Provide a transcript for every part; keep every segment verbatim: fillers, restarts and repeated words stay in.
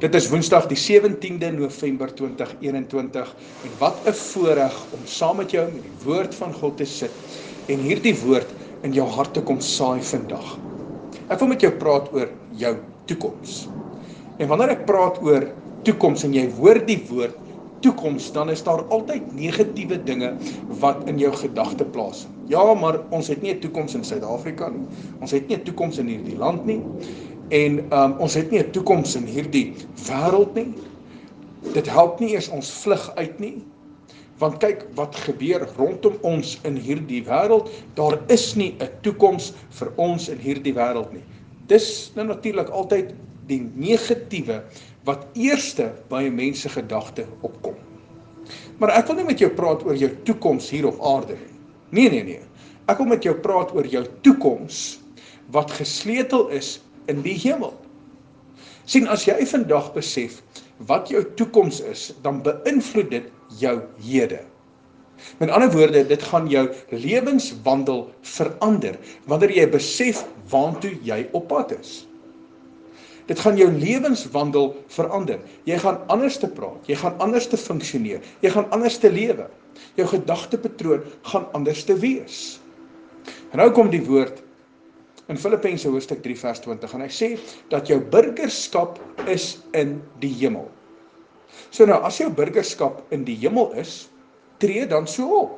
Dit is Woensdag die sewentiende November tweeduisend eenentwintig en wat 'n voorreg om saam met jou met die woord van God te sit en hierdie woord in jou hart te kom saai vandag. Ek wil met jou praat oor jou toekoms. En wanneer ek praat oor toekoms en jy hoor die woord toekoms, dan is daar altyd negatiewe dinge wat in jou gedagte plaas. Ja, maar ons het nie 'n toekoms in Suid-Afrika nie. Ons het nie 'n toekoms in hierdie land nie. En um, ons het nie 'n toekoms in hierdie wêreld nie. Dit help nie eers ons vlug uit nie. Want kyk wat gebeur rondom ons in hierdie wêreld. Daar is nie 'n toekoms vir ons in hierdie wêreld nie. Dis nou natuurlik altyd die negatiewe wat eerste by 'n mens se gedagte opkom. Maar ek wil nie met jou praat oor jou toekoms hier op aarde nie. Nee, nee, nee. Ek wil met jou praat oor jou toekoms wat gesleutel is in die hemel. Sien, as jy vandag besef wat jou toekoms is, dan beïnvloed dit jou hede. Met ander woorde, dit gaan jou lewenswandel verander, wanneer jy besef waantoe jy op pad is. Dit gaan jou lewenswandel verander. Jy gaan anders te praat, jy gaan anders te funksioneer, jy gaan anders te lewe. Jou gedagtepatroon gaan anders te wees. En nou kom die woord in Filippense hoofstuk drie vers twintig en hy sê dat jou burgerskap is in die hemel. So nou, as jou burgerskap in die hemel is, tree dan so op.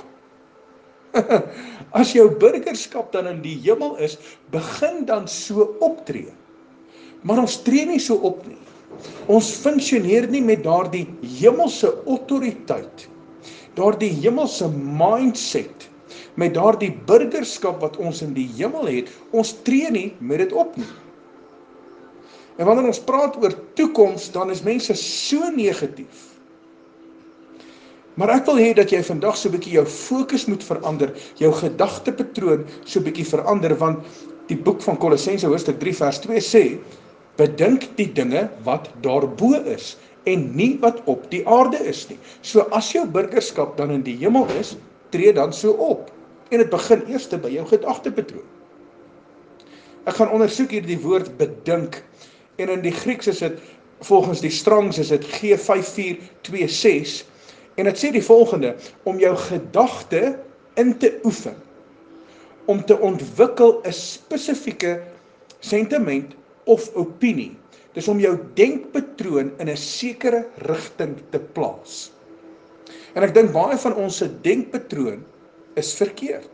As jou burgerskap dan in die hemel is, begin dan so optree. Maar ons tree nie so op nie. Ons funksioneer nie met daardie hemelse autoriteit, daardie hemelse mindset, met daardie burgerskap wat ons in die hemel het. Ons tree nie met dit op nie. En wanneer ons praat oor toekoms, dan is mense so negatief. Maar ek wil hê dat jy vandag so 'n bietjie jou fokus moet verander, jou gedagtepatroon so 'n bietjie verander, want die boek van Kolossense hoofstuk drie vers twee sê, bedink die dinge wat daarbo is en nie wat op die aarde is nie. So as jou burgerskap dan in die hemel is, tree dan so op. En dit begin eers by jou gedagtepatroon. Ek gaan ondersoek hier die woord bedink. En in die Grieks is dit, volgens die Strongs is dit G vyf vier twee ses. En dit sê die volgende, om jou gedagte in te oefen. Om te ontwikkel 'n spesifieke sentiment of opinie. Dis om jou denkpatroon in 'n sekere rigting te plaas. En ek dink baie van ons se denkpatroon is verkeerd.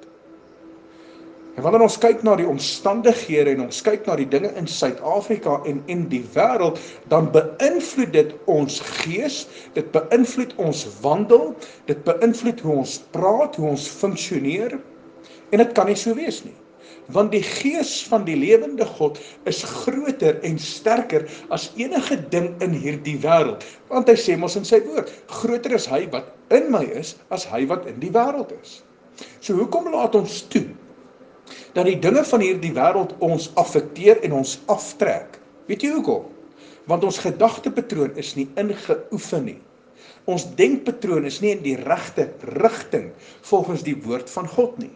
En wanneer ons kyk na die omstandighede en ons kyk na die dinge in Suid-Afrika en in die wêreld, dan beïnvloed dit ons gees, dit beïnvloed ons wandel, dit beïnvloed hoe ons praat, hoe ons funksioneer. En dit kan nie so wees nie. Want die gees van die lewende God is groter en sterker as enige ding in hierdie wêreld. Want hy sê mos in sy woord, groter is hy wat in my is, as hy wat in die wêreld is. So hoekom laat ons toe dat die dinge van hierdie wêreld ons affekteer en ons aftrek? Weet jy hoekom? Want ons gedagtepatroon is nie ingeoefen nie. Ons denkpatroon is nie in die regte rigting volgens die woord van God nie.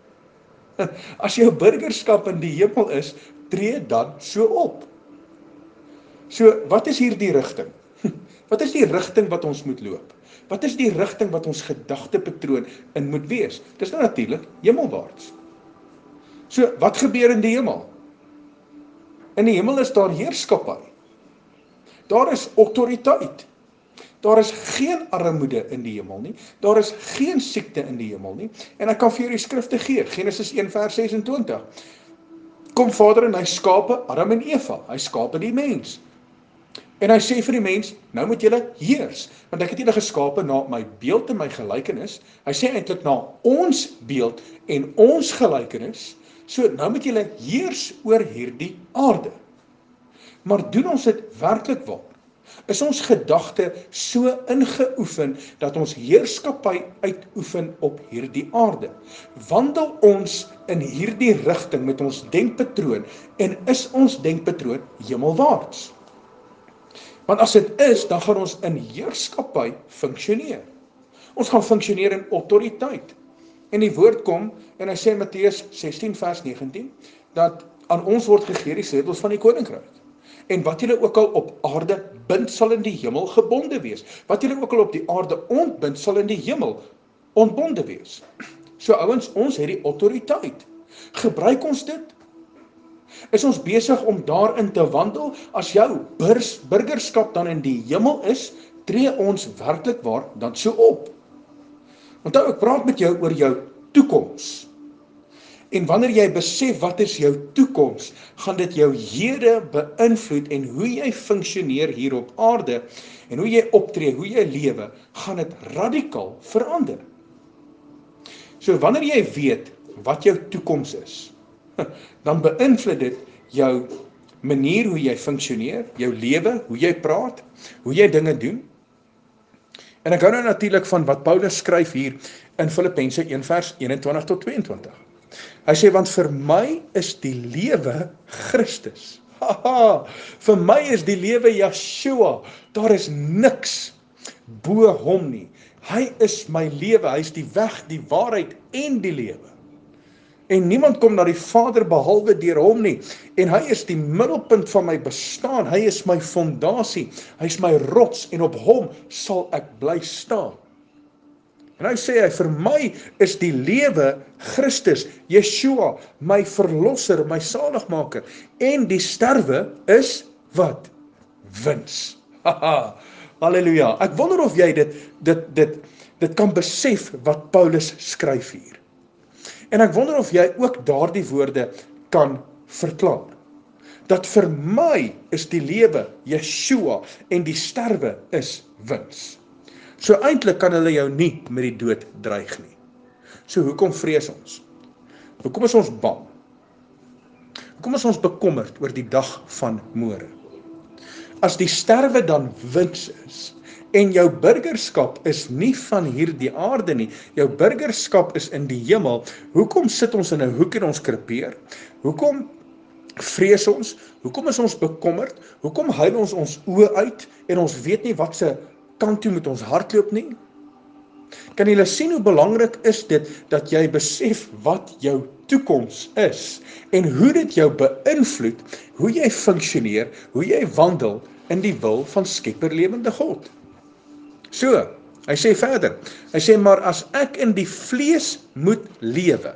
As jou burgerskap in die hemel is, tree dan so op. So, wat is hier die rigting? Wat is die rigting wat ons moet loop? Wat is die rigting wat ons gedagtepatroon in moet wees? Dis nou natuurlik hemelwaarts. So, wat gebeur in die hemel? In die hemel is daar heerskappy. Daar is autoriteit. Daar is geen armoede in die hemel nie. Daar is geen siekte in die hemel nie. En ek kan vir jou die skrifte gee. Genesis een vers ses en twintig. Kom Vader en hy skape Adam en Eva. Hy skape die mens. En hy sê vir die mens, nou moet julle heers. Want ek het julle geskape na my beeld en my gelykenis. Hy sê eintlik na ons beeld en ons gelykenis. So nou moet julle heers oor hierdie aarde. Maar doen ons dit werklik waar? Is ons gedagte so ingeoefen dat ons heerskappy uitoefen op hierdie aarde? Wandel ons in hierdie rigting met ons denkpatroon en is ons denkpatroon hemelwaarts? Want as dit is, dan gaan ons in heerskappy funksioneer. Ons gaan funksioneer in autoriteit. En die woord kom, en hy sê in Matteus sestien vers negentien, dat aan ons word gegee die sleutels van die koninkryk. En wat julle ook al op aarde bind, sal in die hemel gebonde wees. Wat julle ook al op die aarde ontbind, sal in die hemel ontbonde wees. So ouens, ons het die autoriteit. Gebruik ons dit? Is ons besig om daarin te wandel? As jou burgerskap dan in die hemel is, tree ons werklik waar dan so op. Onthou, ek praat met jou oor jou toekoms. En wanneer jy besef wat is jou toekoms, gaan dit jou hede beïnvloed en hoe jy funksioneer hier op aarde en hoe jy optree, hoe jy lewe, gaan dit radikaal verander. So wanneer jy weet wat jou toekoms is, dan beïnvloed dit jou manier hoe jy funksioneer, jou lewe, hoe jy praat, hoe jy dinge doen. En ek hou nou natuurlik van wat Paulus skryf hier in Filippense een vers eenentwintig tot tweeëntwintig. Hy sê, want vir my is die lewe Christus. Haha, vir my is die lewe Yeshua. Daar is niks bo hom nie. Hy is my lewe, hy is die weg, die waarheid en die lewe. En niemand kom na die Vader behalwe deur hom nie. En hy is die middelpunt van my bestaan. Hy is my fondasie. Hy is my rots en op hom sal ek bly staan. En hy sê hy, vir my is die lewe Christus, Yeshua, my verlosser, my saligmaker. En die sterwe is wat? Wins. Haha, halleluja. Ek wonder of jy dit, dit, dit, dit kan besef wat Paulus skryf hier. En ek wonder of jy ook daardie woorde kan verklaar. Dat vir my is die lewe Yeshua en die sterwe is wins. So eintlik kan hulle jou nie met die dood dreig nie. So hoekom vrees ons? Hoekom is ons bang? Hoekom is ons bekommerd oor die dag van môre? As die sterwe dan wins is, en jou burgerskap is nie van hierdie aarde nie, jou burgerskap is in die hemel, hoekom sit ons in 'n hoek en ons krepeer? Hoekom vrees ons? Hoekom is ons bekommerd? Hoekom huil ons ons oë uit en ons weet nie wat se kant toe met ons hardloop nie? Kan julle sien hoe belangrik is dit dat jy besef wat jou toekoms is en hoe dit jou beïnvloed, hoe jy funksioneer, hoe jy wandel in die wil van Skepper lewende God. So, hy sê verder, hy sê, maar as ek in die vlees moet lewe,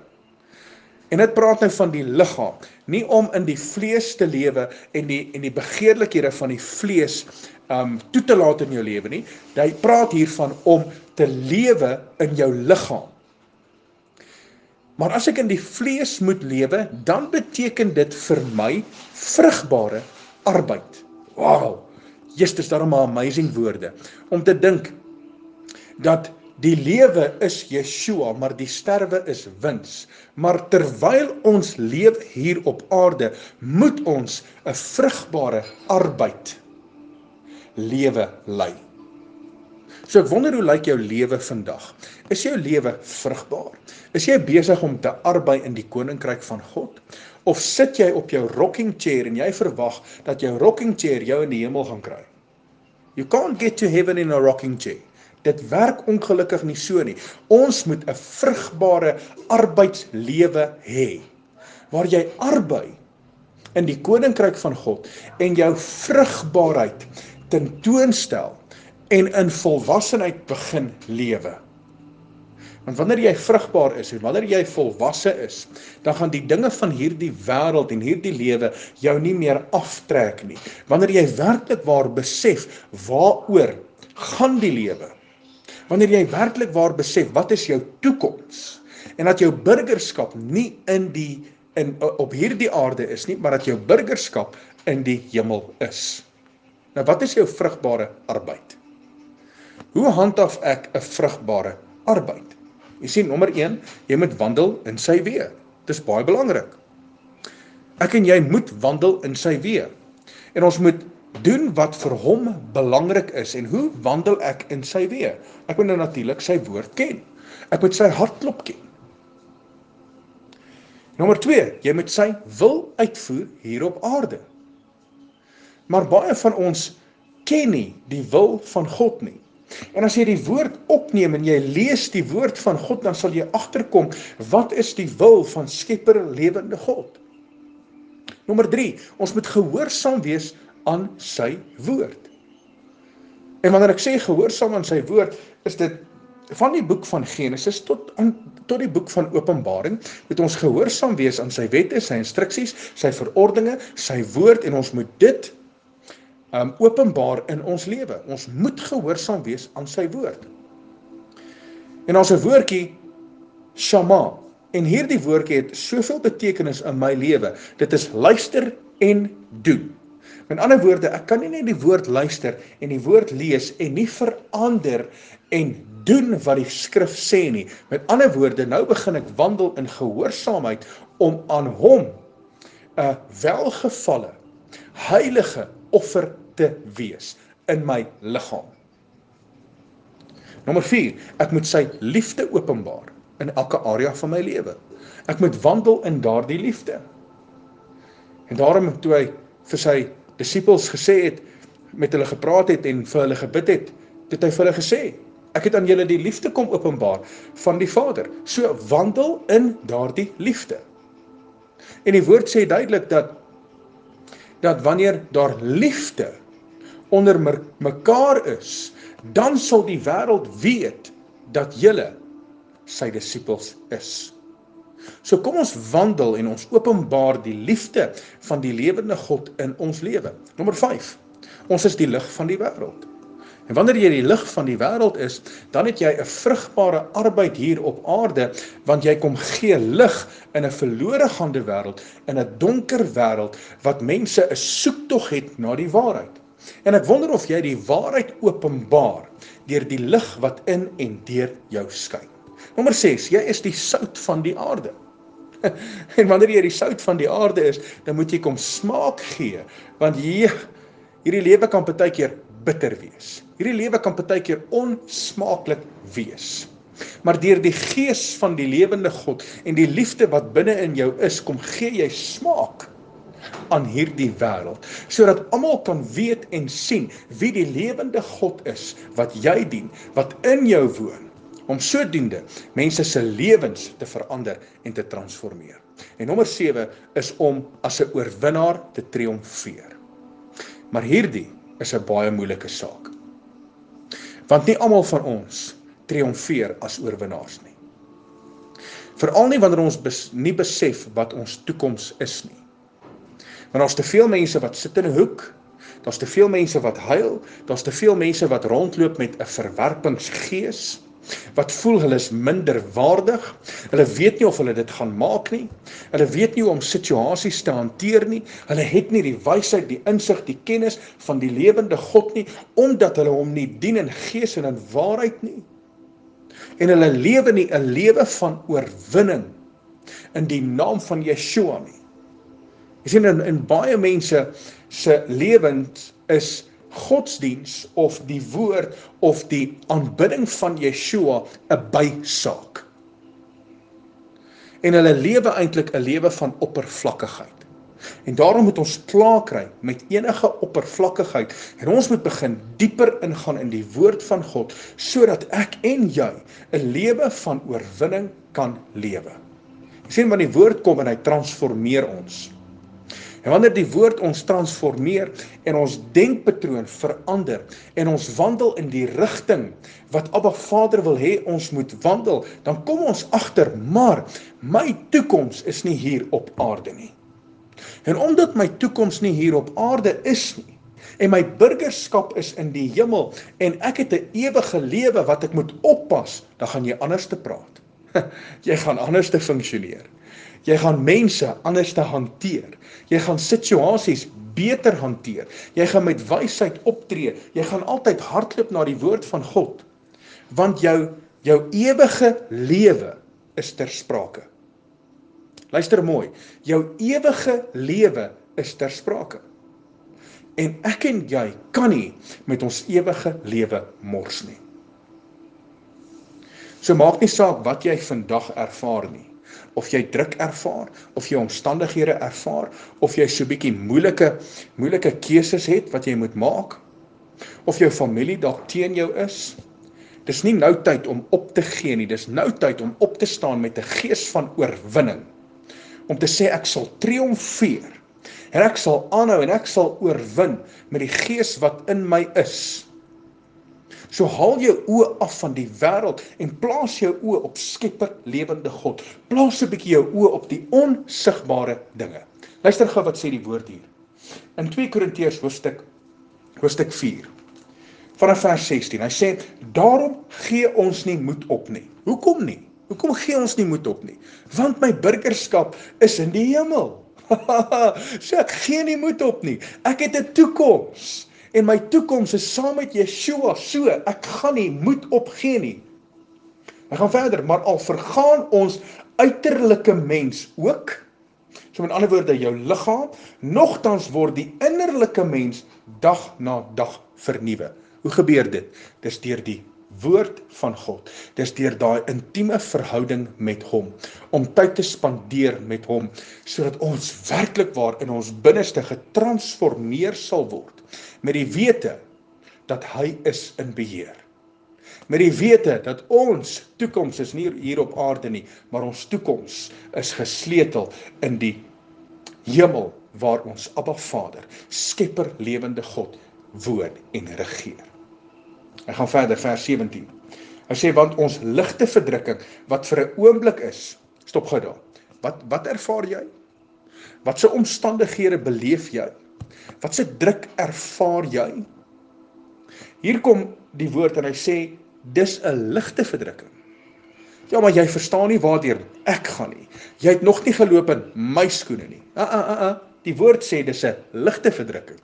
en dit praat nou van die liggaam, nie om in die vlees te lewe en die, en die begeerlikhede van die vlees um, toe te laat in jou lewe nie, hy praat hiervan om te lewe in jou liggaam. Maar as ek in die vlees moet lewe, dan beteken dit vir my vrugbare arbeid. Wow! Jesus, dis daarom 'n amazing woorde, om te dink, dat die lewe is Yeshua, maar die sterwe is wins. Maar terwyl ons leef hier op aarde, moet ons 'n vrugbare arbeid lewe lei. So ek wonder, hoe lyk jou lewe vandag? Is jou lewe vrugbaar? Is jy besig om te arbei in die koninkryk van God? Of sit jy op jou rocking chair en jy verwag dat jou rocking chair jou in die hemel gaan kry? You can't get to heaven in a rocking chair. Dit werk ongelukkig nie so nie. Ons moet 'n vrugbare arbeidslewe hê, waar jy arbei in die koninkryk van God en jou vrugbaarheid tentoonstel en in volwassenheid begin lewe. Want wanneer jy vrugbaar is en wanneer jy volwasse is, dan gaan die dinge van hierdie wêreld en hierdie lewe jou nie meer aftrek nie. Wanneer jy werklik waar besef waaroor gaan die lewe, wanneer jy werklik waar besef wat is jou toekoms en dat jou burgerskap nie in die in op hierdie aarde is nie, maar dat jou burgerskap in die hemel is. Nou wat is jou vrugbare arbeid? Hoe handhaaf ek 'n vrugbare arbeid? Jy sien, nommer een, jy moet wandel in sy weë. Dis baie belangrik. Ek en jy moet wandel in sy weë. En ons moet doen wat vir hom belangrik is. En hoe wandel ek in sy weë? Ek moet nou natuurlik sy woord ken. Ek moet sy hartklop ken. Nommer twee, jy moet sy wil uitvoer hier op aarde. Maar baie van ons ken nie die wil van God nie. En as jy die woord opneem en jy lees die woord van God, dan sal jy agterkom, wat is die wil van Skepper lewende God? Nommer drie, ons moet gehoorsaam wees aan sy woord. En wanneer ek sê gehoorsaam aan sy woord, is dit van die boek van Genesis tot, aan, tot die boek van Openbaring, moet ons gehoorsaam wees aan sy wette, sy instruksies, sy verordeninge, sy woord, en ons moet dit um, openbaar in ons lewe. Ons moet gehoorsaam wees aan sy woord. En ons 'n woordjie, shama, en hierdie woordjie het soveel betekenis in my lewe. Dit is luister en doen. Met ander woorde, ek kan nie net die woord luister en die woord lees en nie verander en doen wat die skrif sê nie. Met ander woorde, nou begin ek wandel in gehoorsaamheid om aan hom 'n welgevalle, heilige offer te wees in my liggaam. Nommer vier, ek moet sy liefde openbaar in elke area van my lewe. Ek moet wandel in daardie liefde. En daarom toe hy vir sy disippels gesê het, met hulle gepraat het en vir hulle gebid het, het hy vir hulle gesê, ek het aan julle die liefde kom openbaar van die Vader. So wandel in daardie liefde. En die woord sê duidelik dat, dat wanneer daar liefde onder mekaar is, dan sal die wêreld weet dat julle sy disippels is. So kom ons wandel en ons openbaar die liefde van die lewende God in ons lewe. Nommer vyf, ons is die lig van die wêreld. En wanneer jy die lig van die wêreld is, dan het jy 'n vrugbare arbeid hier op aarde, want jy kom gee lig in 'n verlore gaande wêreld, in 'n donker wêreld, wat mense 'n soektog het na die waarheid. En ek wonder of jy die waarheid openbaar, deur die lig wat in en deur jou skyn. Nommer ses, jy is die sout van die aarde. En wanneer jy die sout van die aarde is, dan moet jy kom smaak gee, want hier, hierdie lewe kan partykeer bitter wees. Hierdie lewe kan partykeer onsmaaklik wees. Maar deur die gees van die lewende God en die liefde wat binne in jou is, kom gee jy smaak aan hierdie wêreld, sodat almal kan weet en sien wie die lewende God is, wat jy dien, wat in jou woon, om sodoende mense se lewens te verander en te transformeer. En nommer sewe is om as 'n oorwinnaar te triomfeer. Maar hierdie is 'n baie moeilike saak. Want nie almal van ons triomfeer as oorwinnaars nie. Veral nie wanneer ons bes, nie besef wat ons toekoms is nie. Want daar's te veel mense wat sit in 'n hoek, daar's te veel mense wat huil, daar's te veel mense wat rondloop met 'n verwerpingsgees, wat voel hulle is minder waardig, hulle weet nie of hulle dit gaan maak nie, hulle weet nie hoe om situasies te hanteer nie, hulle het nie die wysheid, die insig, die kennis van die lewende God nie, omdat hulle hom nie dien in gees en in waarheid nie. En hulle lewe nie 'n lewe van oorwinning in die naam van Yeshua nie. Jy sien, in, in baie mense se lewens is godsdiens of die woord of die aanbidding van Yeshua 'n bysaak. En hulle lewe eintlik 'n lewe van oppervlakkigheid. En daarom moet ons klaar kry met enige oppervlakkigheid en ons moet begin dieper ingaan in die woord van God, sodat ek en jy 'n lewe van oorwinning kan lewe. Jy sien, wanneer die woord kom en hy transformeer ons. En wanneer die woord ons transformeer en ons denkpatroon verander en ons wandel in die rigting wat Abba Vader wil hê ons moet wandel, dan kom ons agter, maar my toekoms is nie hier op aarde nie. En omdat my toekoms nie hier op aarde is nie, en my burgerskap is in die hemel, en ek het 'n ewige lewe wat ek moet oppas, dan gaan jy anders te praat. Jy gaan anders te funksioneer. Jy gaan mense anders te hanteer. Jy gaan situasies beter hanteer. Jy gaan met wysheid optree. Jy gaan altyd hardloop na die woord van God. Want jou, jou ewige lewe is ter sprake. Luister mooi. Jou ewige lewe is ter sprake. En ek en jy kan nie met ons ewige lewe mors nie. So maak nie saak wat jy vandag ervaar nie. Of jy druk ervaar, of jy omstandighede ervaar, of jy so bietjie moeilike, moeilike keuses het wat jy moet maak, of jou familie dalk teen jou is. Dis nie nou tyd om op te gee nie, dis nou tyd om op te staan met 'n gees van oorwinning. Om te sê ek sal triomfeer En ek sal aanhou en ek sal oorwin met die gees wat in my is. So haal jou oë af van die wêreld en plaas jou oë op Skepper, lewende God. Plaas 'n bietjie jou oë op die onsigbare dinge. Luister gou wat sê die woord hier. In twee Korintiërs hoofstuk hoofstuk vier, vanaf vers sestien. Hy sê, daarom gee ons nie moed op nie. Hoekom nie? Hoekom gee ons nie moed op nie? Want my burgerskap is in die hemel. So ek gee nie moed op nie. Ek het 'n toekoms. En my toekoms is saam met Yeshua. So ek gaan nie moed opgee nie. Hy gaan verder, maar al vergaan ons uiterlike mens ook, so met ander woorde jou liggaam, nogtans word die innerlike mens dag na dag vernuwe. Hoe gebeur dit? Dis deur die woord van God. Dis deur daai intieme verhouding met hom, om tyd te spandeer met hom, sodat ons werklik waar in ons binneste getransformeer sal word, met die wete dat hy is in beheer. Met die wete dat ons toekoms is nie hier op aarde nie, maar ons toekoms is gesleutel in die hemel, waar ons Abba Vader, Skepper, lewende God, woon en regeer. Hy gaan verder, vers sewentien. Hy sê, want ons ligte verdrukking, wat vir 'n oomblik is, stop gou daar. Wat, wat ervaar jy? Wat se omstandighede beleef jy? Wat se druk ervaar jy? Hier kom die woord en hy sê, dis 'n ligte verdrukking. Ja, maar jy verstaan nie waardeur ek gaan nie. Jy het nog nie geloop in my skoene nie. Ah, ah, ah, ah. Die woord sê, dis 'n ligte verdrukking.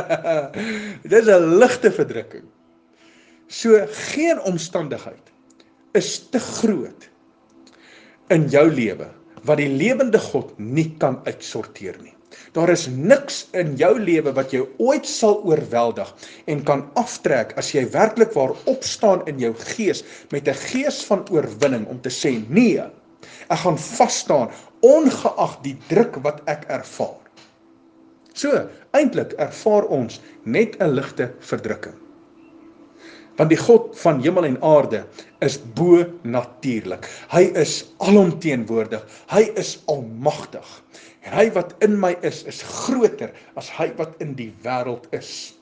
Dis 'n ligte verdrukking. So, geen omstandigheid is te groot in jou lewe, wat die lewende God nie kan uitsorteer nie. Daar is niks in jou lewe wat jou ooit sal oorweldig en kan aftrek as jy werklik waar opstaan in jou gees met 'n gees van oorwinning om te sê, nee, ek gaan vasstaan ongeag die druk wat ek ervaar. So, eintlik ervaar ons net 'n ligte verdrukking. Want die God van hemel en aarde is bo natuurlik. Hy is alomteenwoordig. Hy is almagtig. En hy wat in my is, is groter as hy wat in die wêreld is.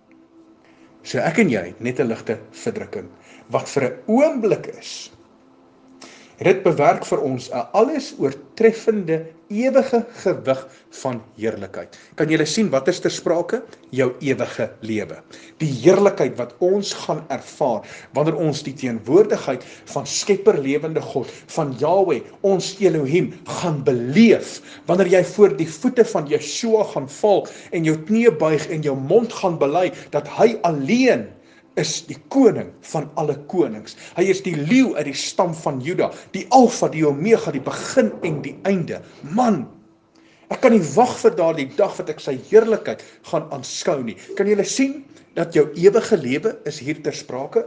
So ek en jy, net 'n ligte verdrukking, wat vir 'n oomblik is, dit bewerk vir ons 'n alles oortreffende ewige gewig van heerlikheid. Kan julle sien wat is ter sprake? Jou ewige lewe. Die heerlikheid wat ons gaan ervaar wanneer ons die teenwoordigheid van Skepper, lewende God, van Yahweh, ons Elohim, gaan beleef. Wanneer jy voor die voete van Yeshua gaan val en jou knie buig en jou mond gaan bely dat hy alleen is die koning van alle konings. Hy is die leeu uit die stam van Juda, die Alfa, die Omega, die begin en die einde. Man, ek kan nie wag vir daardie dag wat ek sy heerlikheid gaan aanskou nie. Kan julle sien dat jou ewige lewe is hier ter sprake?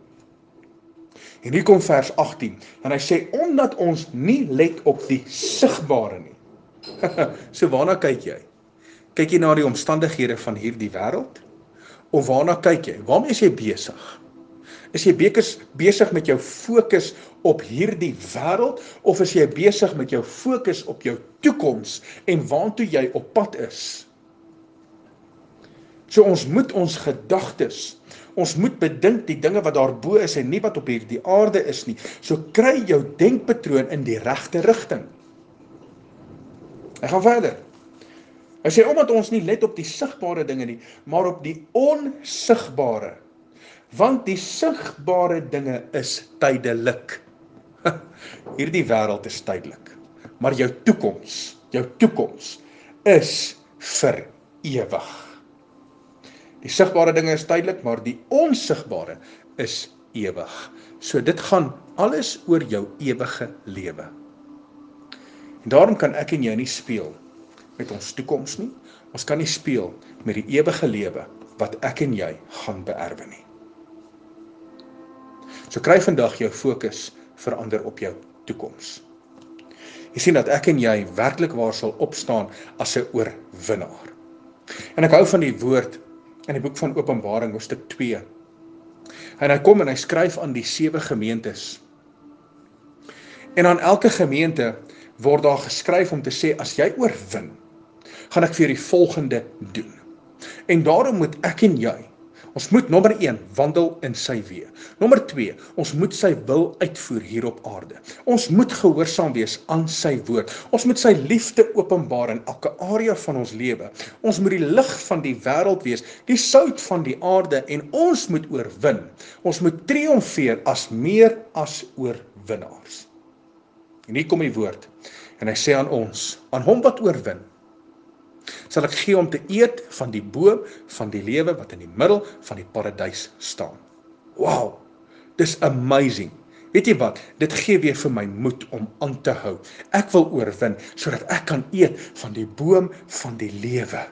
En hier kom vers agttien, en hy sê, omdat ons nie let op die sigbare nie. So waarna kyk jy? Kyk jy na die omstandighede van hierdie wêreld? Of waarna kyk jy? Waarmee is jy besig? Is jy besig met jou fokus op hierdie wêreld, of is jy besig met jou fokus op jou toekoms en waartoe jy op pad is? So ons moet ons gedagtes, ons moet bedink die dinge wat daarbo is en nie wat op hierdie aarde is nie. So kry jou denkpatroon in die regte rigting. Ek gaan verder. Hy sê, omdat ons nie let op die sigbare dinge nie, maar op die onsigbare. Want die sigbare dinge is tydelik. Hierdie wêreld is tydelik. Maar jou toekoms, jou toekoms is vir ewig. Die sigbare dinge is tydelik, maar die onsigbare is ewig. So dit gaan alles oor jou ewige lewe. En daarom kan ek en jy nie speel met ons toekoms nie. Ons kan nie speel met die ewige lewe wat ek en jy gaan beerwe nie. So kry vandag jou fokus verander op jou toekoms. Jy sien dat ek en jy werklik waar sal opstaan as 'n oorwinnaar. En ek hou van die woord in die boek van Openbaring, hoofstuk twee. En hy kom en hy skryf aan die sewe gemeentes. En aan elke gemeente word daar geskryf om te sê, as jy oorwin, gaan ek vir die volgende doen. En daarom moet ek en jy, ons moet nommer een, wandel in sy weë. Nommer twee, ons moet sy wil uitvoer hier op aarde. Ons moet gehoorsaam wees aan sy woord. Ons moet sy liefde openbaar in elke area van ons lewe. Ons moet die lig van die wêreld wees, die sout van die aarde, en ons moet oorwin. Ons moet triomfeer as meer as oorwinnaars. En hier kom die woord, en hy sê aan ons, aan hom wat oorwin, sal ek gee om te eet van die boom van die lewe wat in die middel van die paradys staan. Wow, dis amazing. Weet jy wat, dit gee weer vir my moed om aan te hou. Ek wil oorwin, sodat ek kan eet van die boom van die lewe.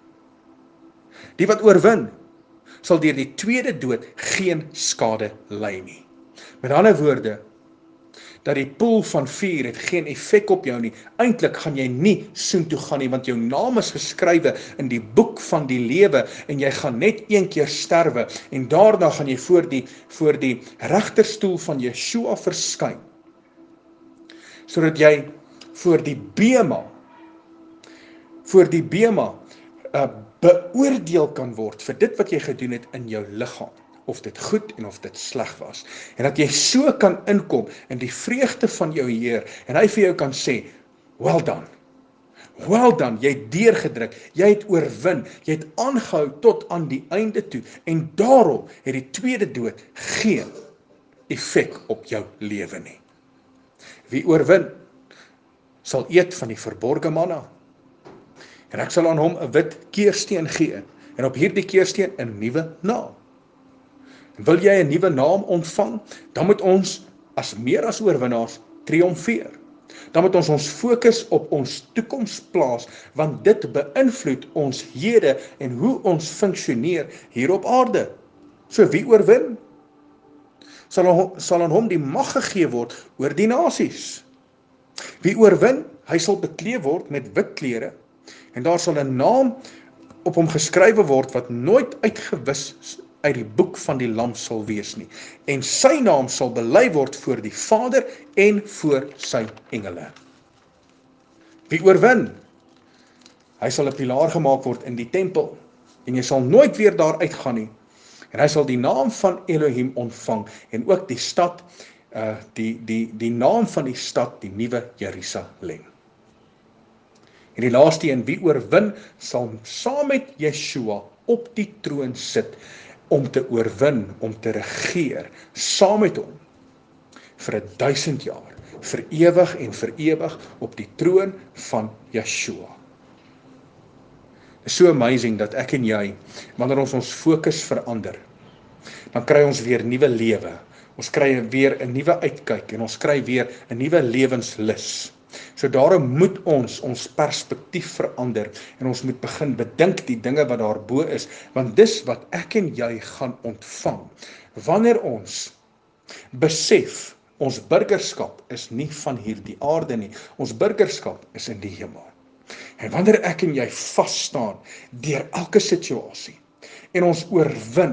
Die wat oorwin, sal deur die tweede dood geen skade ly nie. Met ander woorde, dat die poel van vuur het geen effek op jou nie. Eintlik gaan jy nie soontoe gaan nie, want jou naam is geskrywe in die boek van die lewe, en jy gaan net een keer sterwe, en daarna gaan jy voor die, voor die regterstoel van Yeshua verskyn, sodat jy voor die bema, voor die bema, uh, beoordeel kan word vir dit wat jy gedoen het in jou liggaam, of dit goed en of dit sleg was. En dat jy so kan inkom in die vreugde van jou Heer, en hy vir jou kan sê, well done, well done, jy het deurgedruk, jy het oorwin, jy het aangehou tot aan die einde toe, en daarom het die tweede dood geen effek op jou lewe nie. Wie oorwin, sal eet van die verborge manna, en ek sal aan hom 'n wit keersteen gee, en op hierdie keersteen 'n nuwe naam. Wil jy 'n nuwe naam ontvang, dan moet ons as meer as oorwinnaars triomfeer. Dan moet ons ons fokus op ons toekoms plaas, want dit beïnvloed ons hede en hoe ons funksioneer hier op aarde. So wie oorwin, sal, sal aan hom die mag gegee word oor die nasies. Wie oorwin, hy sal bekleed word met wit klere, en daar sal 'n naam op hom geskrywe word wat nooit uitgewis uit die boek van die lam sal wees nie. En sy naam sal bely word voor die Vader en voor sy engele. Wie oorwin, hy sal 'n pilaar gemaak word in die tempel, en jy sal nooit weer daar uitgaan nie. En hy sal die naam van Elohim ontvang, en ook die stad, uh, die, die, die naam van die stad, die nuwe Jerusalem. En die laaste een, wie oorwin, sal saam met Yeshua op die troon sit, om te oorwin, om te regeer, saam met hom, vir 'n duisend jaar, vir ewig en vir ewig, op die troon van Yeshua. Dit is so amazing, dat ek en jy, wanneer ons ons fokus verander, dan kry ons weer nuwe lewe, ons kry weer 'n nuwe uitkyk, en ons kry weer 'n nuwe lewenslus. So daarom moet ons ons perspektief verander, en ons moet begin bedink die dinge wat daarbo is, want dis wat ek en jy gaan ontvang, wanneer ons besef, ons burgerskap is nie van hierdie aarde nie, ons burgerskap is in die hemel. En wanneer ek en jy vas staan, deur elke situasie, en ons oorwin,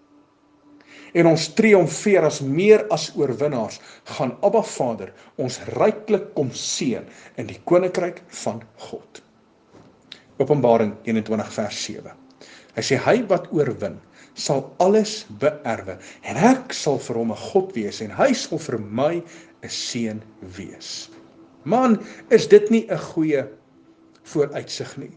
en ons triomfeer as meer as oorwinnaars, gaan Abba Vader ons ryklik kom seën in die koninkryk van God. Openbaring eenentwintig vers sewe. Hy sê, hy wat oorwin, sal alles beerwe, en ek sal vir hom 'n God wees, en hy sal vir my 'n seun wees. Man, is dit nie 'n goeie vooruitsig nie?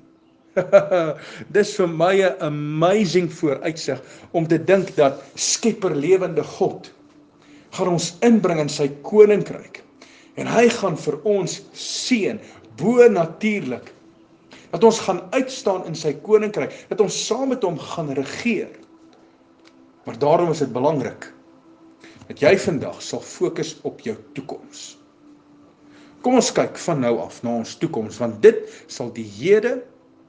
Dis vir my 'n amazing vooruitsig om te dink dat Skepper lewende God gaan ons inbring in sy koninkryk, en hy gaan vir ons seën bo natuurlik, dat ons gaan uitstaan in sy koninkryk, dat ons saam met hom gaan regeer. Maar daarom is dit belangrik dat jy vandag sal fokus op jou toekoms. Kom ons kyk van nou af na ons toekoms, want dit sal die hede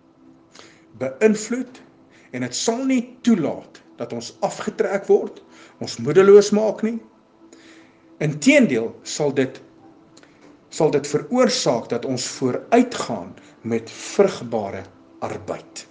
beïnvloed, en dit sal nie toelaat dat ons afgetrek word, ons moedeloos maak nie. Inteendeel sal dit sal dit veroorsaak dat ons vooruitgaan met vrugbare arbeid.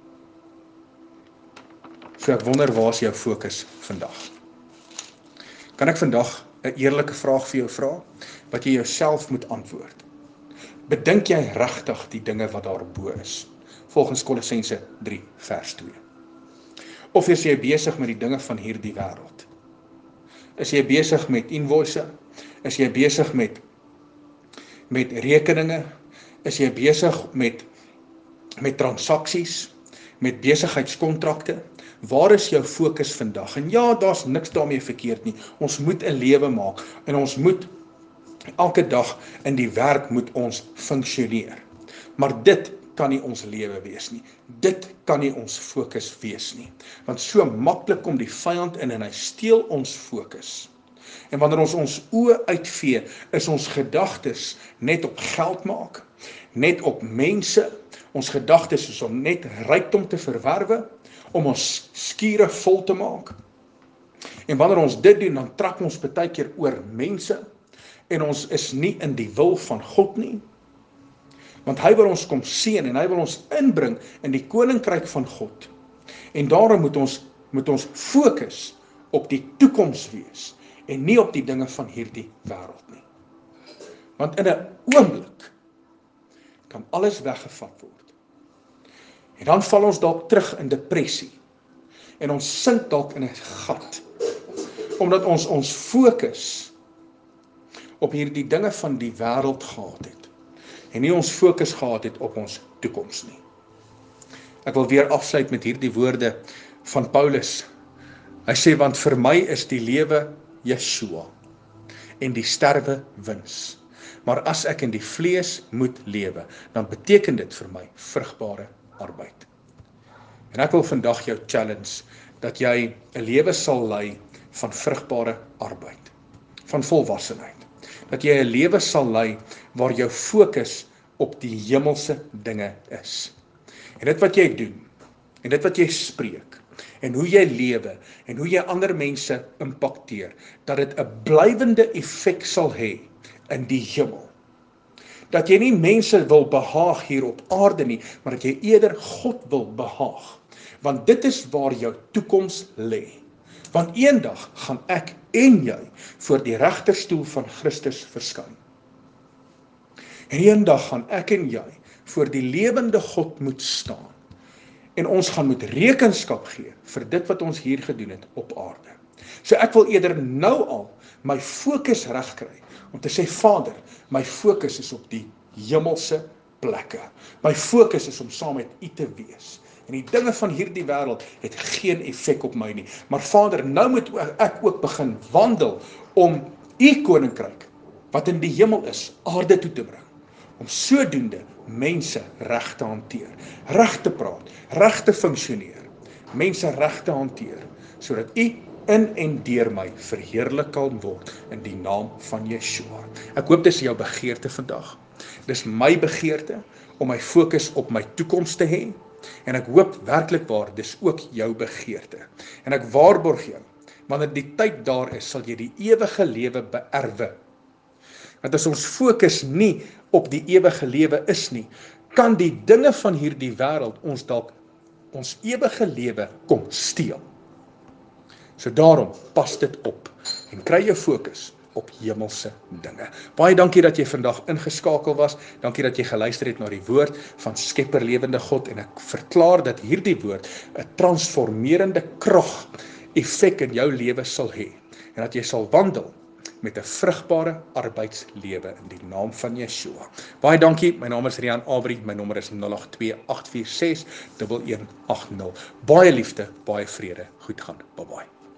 So ek wonder, waar is jou fokus vandag? Kan ek vandag 'n eerlike vraag vir jou vra, wat jy jouself moet antwoord? Bedink jy regtig die dinge wat daarbo is? volgens Kolossense drie vers twee. Of is jy besig met die dinge van hierdie wêreld? Is jy besig met invoice? Is jy besig met met rekeninge? Is jy besig met met transaksies, met besigheidskontrakte? Waar is jou fokus vandag? En ja, daar's niks daarmee verkeerd nie. Ons moet 'n lewe maak en ons moet elke dag in die werk moet ons funksioneer. Maar dit kan nie ons lewe wees nie. Dit kan nie ons fokus wees nie. Want so maklik kom die vyand in en hy steel ons fokus. En wanneer ons ons oë uitvee, is ons gedagtes net op geld maak, net op mense. Ons gedagtes is om net rykdom te verwerwe, om ons skure vol te maak. En wanneer ons dit doen, dan trap ons baie keer oor mense, en ons is nie in die wil van God nie. Want hy wil ons kom seën, en hy wil ons inbring in die koninkryk van God. En daarom moet ons, moet ons fokus op die toekoms wees, en nie op die dinge van hierdie wêreld nie. Want in 'n oomblik kan alles weggevat word. En dan val ons dalk terug in depressie. En ons sink dalk in 'n gat. Omdat ons ons fokus op hierdie dinge van die wêreld gehad het. En nie ons fokus gehad het op ons toekoms nie. Ek wil weer afsluit met hierdie woorde van Paulus. Hy sê, want vir my is die lewe Yeshua en die sterwe wins. Maar as ek in die vlees moet lewe, dan beteken dit vir my vrugbare arbeid. En ek wil vandag jou challenge, dat jy 'n lewe sal lei van vrugbare arbeid, van volwassenheid. Dat jy 'n lewe sal lei waar jou fokus op die hemelse dinge is. En dit wat jy doen, en dit wat jy spreek, en hoe jy lewe, en hoe jy ander mense impakteer, dat dit 'n blywende effek sal hê in die hemel. Dat jy nie mense wil behaag hier op aarde nie, maar dat jy eerder God wil behaag. Want dit is waar jou toekoms lê. Want eendag gaan ek en jy voor die regterstoel van Christus verskyn. En eendag gaan ek en jy voor die lewende God moet staan. En ons gaan moet rekenskap gee vir dit wat ons hier gedoen het op aarde. So ek wil eerder nou al my fokus reg kry om te sê, Vader, my fokus is op die hemelse plekke. My fokus is om saam met U te wees. En die dinge van hierdie wêreld het geen effek op my nie. Maar Vader, nou moet ek ook begin wandel om U koninkryk, wat in die hemel is, aarde toe te bring. Om sodoende mense reg te hanteer, reg te praat, reg te funksioneer, mense reg te hanteer, sodat U in en deur my verheerlik kan word in die naam van Yeshua. Ek hoop dis jou begeerte vandag. Dis my begeerte om my fokus op my toekoms te hê, en ek hoop werklik waar dis ook jou begeerte. En ek waarborg jou, wanneer die tyd daar is, sal jy die ewige lewe beerwe. Want as ons fokus nie op die ewige lewe is nie, kan die dinge van hierdie wêreld ons dalk ons ewige lewe kom steel. So daarom, pas dit op en kry jou fokus op hemelse dinge. Baie dankie dat jy vandag ingeskakel was. Dankie dat jy geluister het na die woord van Skepper Lewende God, en ek verklaar dat hierdie woord 'n transformerende krag effek in jou lewe sal hê, en dat jy sal wandel met 'n vrugbare arbeidslewe in die naam van Yeshua. Baie dankie. My naam is Rian Abri. My nommer is nul agt twee agt vier ses een een agt nul. Baie liefde, baie vrede. Goed gaan. Bye bye.